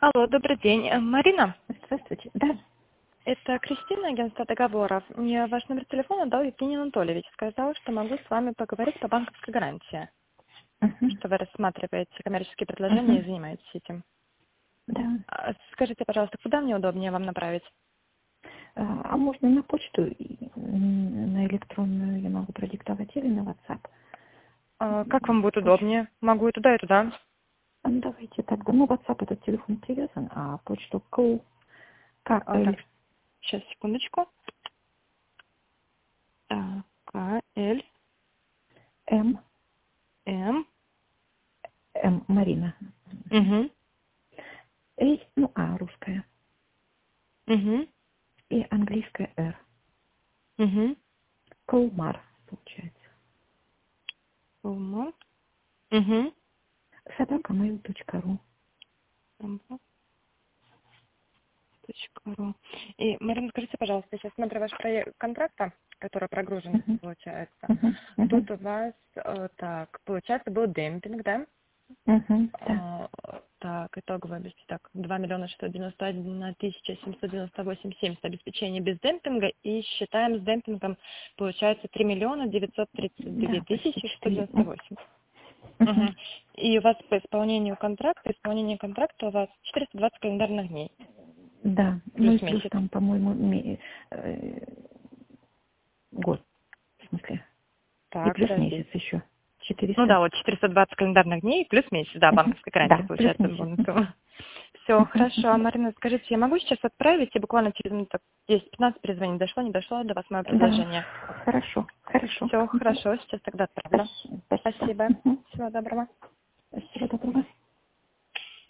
Алло, добрый день. Марина, Здравствуйте. Да. это Кристина, агентство договоров. Мне ваш номер телефона дал Евгений Анатольевич. Сказал, что могу с вами поговорить по банковской гарантии, Мгм. что вы рассматриваете коммерческие предложения и Мгм. занимаетесь этим. Да. Скажите, пожалуйста, куда мне удобнее вам направить? А можно на почту, на электронную я могу продиктовать или на WhatsApp? Как вам будет Почту. удобнее? Могу и туда, и туда. Ну, давайте тогда. Ну, WhatsApp этот телефон привязан, а почту КЛ Так, сейчас, секундочку. К, Л, М М. Марина. Угу. Ну, русская. Угу. И английская Р. Угу. Колмар, получается. Угу. @mail.ru. .ру. И, Марина, скажите, пожалуйста, я сейчас смотрю ваш проект контракта, который прогружен, Мгм. получается. Мгм. Мгм. Тут у вас, так, получается, был демпинг, да? Мгм. Да. Так, итоговое обеспечение, так, 2 691 798,70 обеспечение без демпинга, и считаем с демпингом, получается, 3 932 Да, почти 4. 198. Угу. И у вас по исполнение контракта у вас 420 календарных дней, Да, ну и плюс плюс месяц. там, по-моему, год, в смысле. И Так, плюс подожди. месяц еще. Ну да, 400. вот 420 календарных дней плюс месяц, да, Мгм. банковская гарантия Да, плюс получается месяц. бонусом. Все, Мгм. хорошо. А, Марина, скажите, я могу сейчас отправить и буквально через минут 10-15 перезвонить? Дошло, не дошло до вас мое Да, предложение? хорошо, хорошо. Все, Мгм. хорошо, сейчас тогда отправлю. Спасибо. Спасибо. Мгм. Всего доброго. Спасибо, доброго.